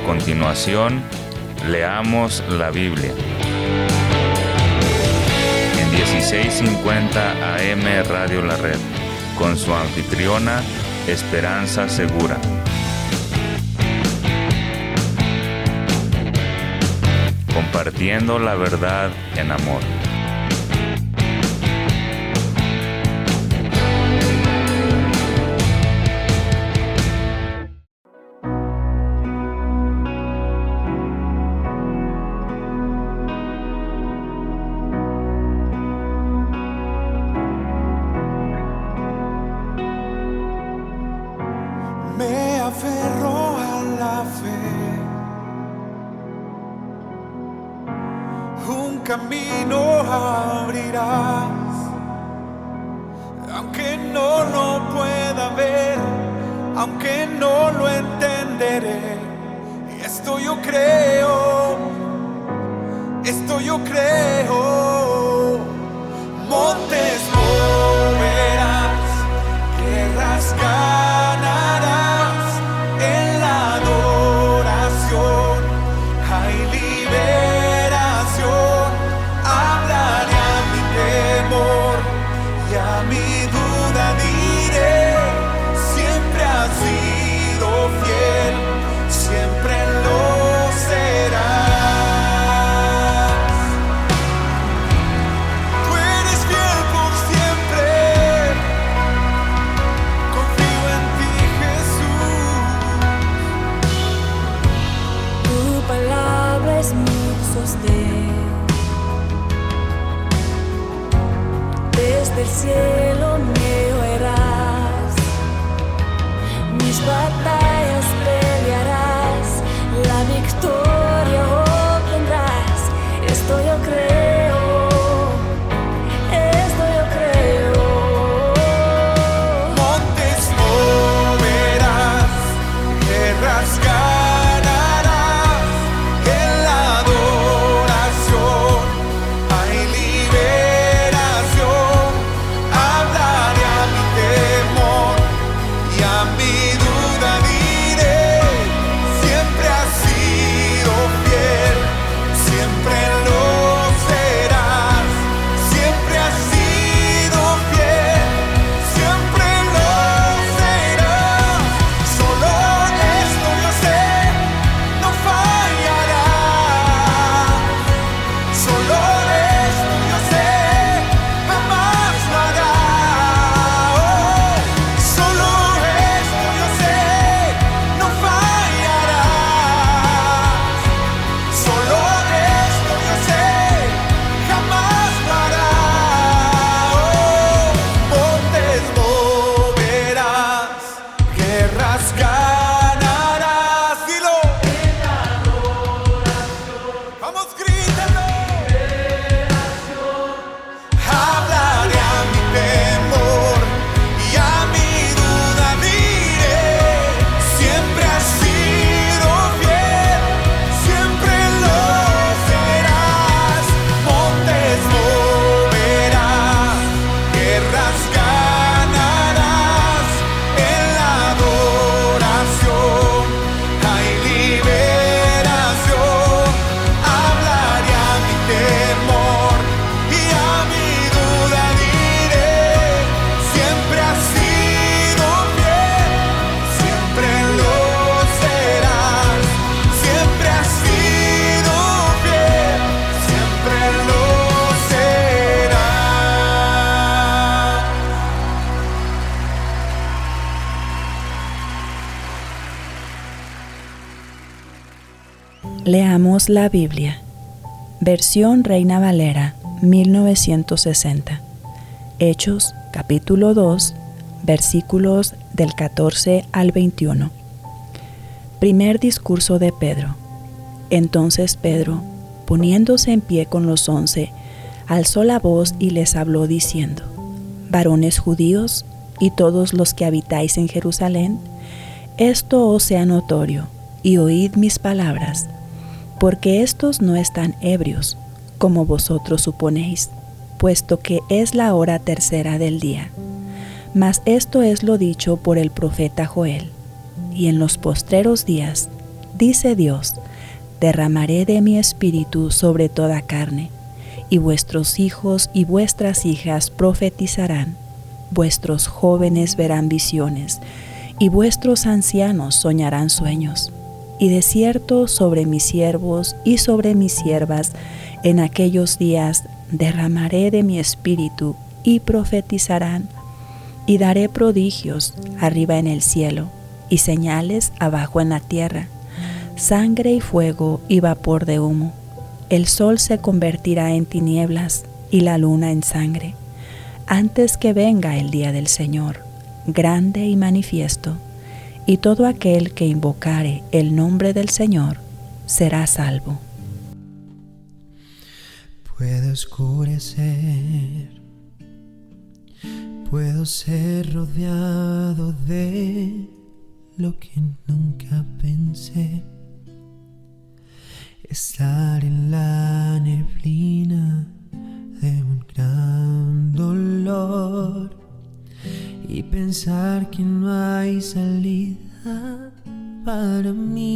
continuación, leamos la Biblia. En 1650 AM Radio La Red, con su anfitriona, Esperanza Segura. Compartiendo la verdad en amor. Me aferro a la fe, un camino abrirás, aunque no lo pueda ver, aunque no lo entenderé. Esto yo creo, montes moverás, guerras ganarás, en la adoración hay liberación. Hablaré a mi temor y a mi duda diré: siempre has sido fiel, siempre lo serás. Tú eres fiel por siempre, confío en ti, Jesús. Tu palabra es mi sostén. Desde el cielo me oirás, mis batallas pelearás, la victoria obtendrás. Esto yo creo, Montes moverás, guerras ganarás, en la adoración hay liberación. Hablaré a mi temor y a mi duda diré: siempre has sido fiel, siempre lo serás. Siempre has sido fiel, siempre lo serás. Solo esto yo sé, no fallará. Solo esto yo sé, jamás lo hará. Solo esto yo sé, no fallará. Solo esto yo sé, jamás lo hará. Montes moverás, guerras ganarás. Dilo. Vamos, grítalo. Hablaré a mi temor y a mi duda diré: siempre has sido fiel, siempre lo serás. Montes moverás, guerras ganarás, en la adoración hay liberación. Hablaré a mi temor y a mi duda diré: siempre has sido fiel, siempre lo serás. Siempre has sido fiel, siempre lo serás. Leamos la Biblia. Versión Reina Valera, 1960. Hechos, capítulo 2, versículos del 14 al 21. Primer discurso de Pedro. Entonces Pedro, poniéndose en pie con los 11, alzó la voz y les habló diciendo: varones judíos y todos los que habitáis en Jerusalén, esto os sea notorio, y oíd mis palabras, porque estos no están ebrios, como vosotros suponéis, puesto que es la hora tercera del día. Mas esto es lo dicho por el profeta Joel: y en los postreros días dice Dios, derramaré de mi espíritu sobre toda carne, y vuestros hijos y vuestras hijas profetizarán, vuestros jóvenes verán visiones, y vuestros ancianos soñarán sueños. Y de cierto sobre mis siervos y sobre mis siervas en aquellos días derramaré de mi espíritu y profetizarán, y daré prodigios arriba en el cielo y señales abajo en la tierra, sangre y fuego y vapor de humo. El sol se convertirá en tinieblas y la luna en sangre, antes que venga el día del Señor, grande y manifiesto, y todo aquel que invocare el nombre del Señor será salvo. Puedo oscurecer, puedo ser rodeado de lo que nunca pensé, estar en la neblina de un gran dolor y pensar que no hay salida para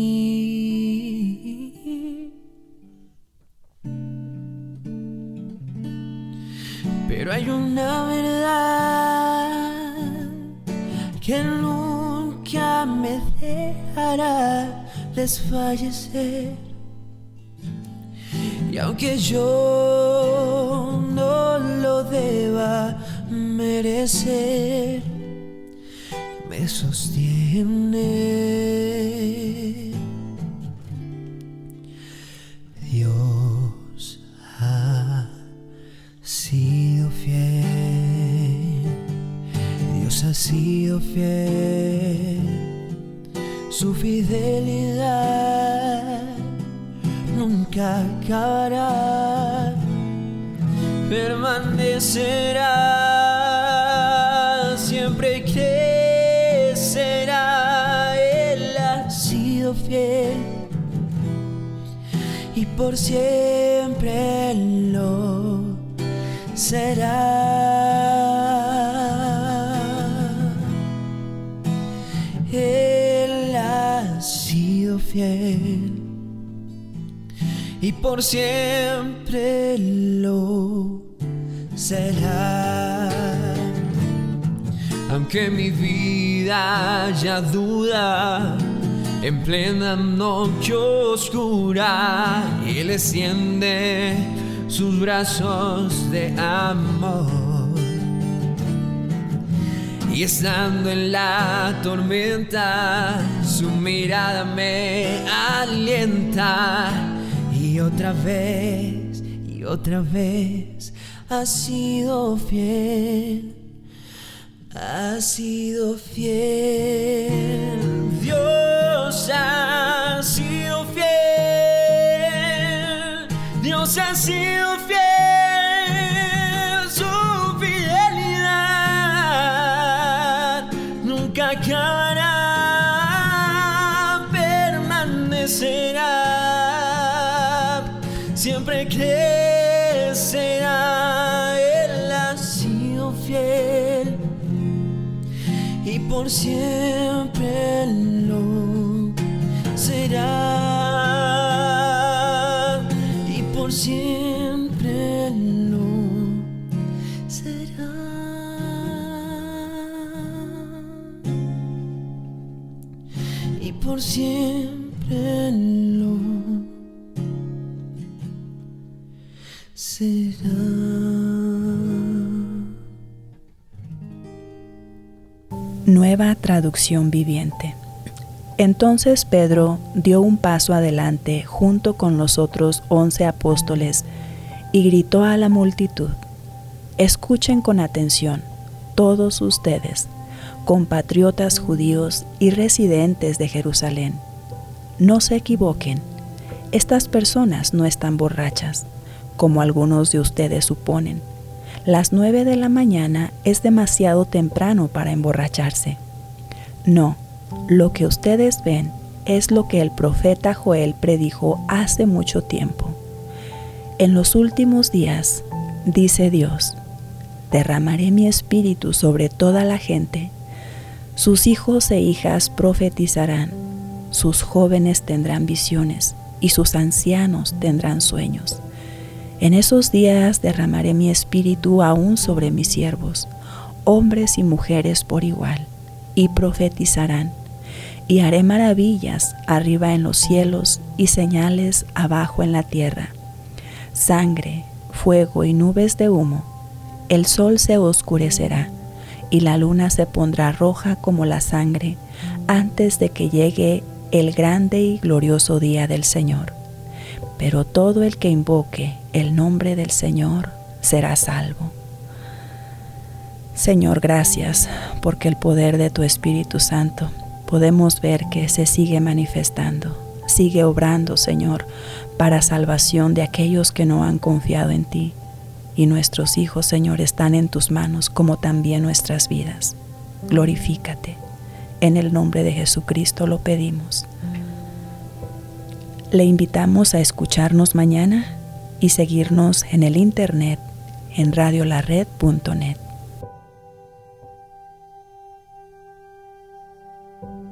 mí. Pero hay una verdad que nunca me dejará desfallecer. Y aunque yo no lo deba merecer, me sostiene. Dios ha sido fiel, Dios ha sido fiel, su fidelidad nunca acabará, permanecerá, siempre crecerá. Él ha sido fiel y por siempre lo será. Él ha sido fiel y por siempre lo será. Aunque mi vida haya duda, en plena noche oscura, Él extiende sus brazos de amor. Y estando en la tormenta, su mirada me alienta. Y otra vez ha sido fiel, ha sido fiel. Dios ha sido fiel, Dios ha sido fiel. Su fidelidad nunca acabará, permanecerá, siempre crecerá. Él ha sido fiel y por siempre lo será, y por siempre lo será, y por siempre lo será. Nueva traducción viviente. Entonces Pedro dio un paso adelante junto con los otros 11 apóstoles y gritó a la multitud: escuchen con atención, todos ustedes, compatriotas judíos y residentes de Jerusalén. No se equivoquen, estas personas no están borrachas, como algunos de ustedes suponen. Las 9 de la mañana es demasiado temprano para emborracharse. No, lo que ustedes ven es lo que el profeta Joel predijo hace mucho tiempo. En los últimos días, dice Dios, derramaré mi espíritu sobre toda la gente. Sus hijos e hijas profetizarán, sus jóvenes tendrán visiones y sus ancianos tendrán sueños. En esos días derramaré mi espíritu aún sobre mis siervos, hombres y mujeres por igual, y profetizarán, y haré maravillas arriba en los cielos y señales abajo en la tierra, sangre, fuego y nubes de humo. El sol se oscurecerá y la luna se pondrá roja como la sangre antes de que llegue el grande y glorioso día del Señor. Pero todo el que invoque el nombre del Señor será salvo. Señor, gracias porque el poder de tu Espíritu Santo podemos ver que se sigue manifestando, sigue obrando, Señor, para salvación de aquellos que no han confiado en ti. Y nuestros hijos, Señor, están en tus manos, como también nuestras vidas. Glorifícate. En el nombre de Jesucristo lo pedimos. Le invitamos a escucharnos mañana y seguirnos en el internet en radiolared.net.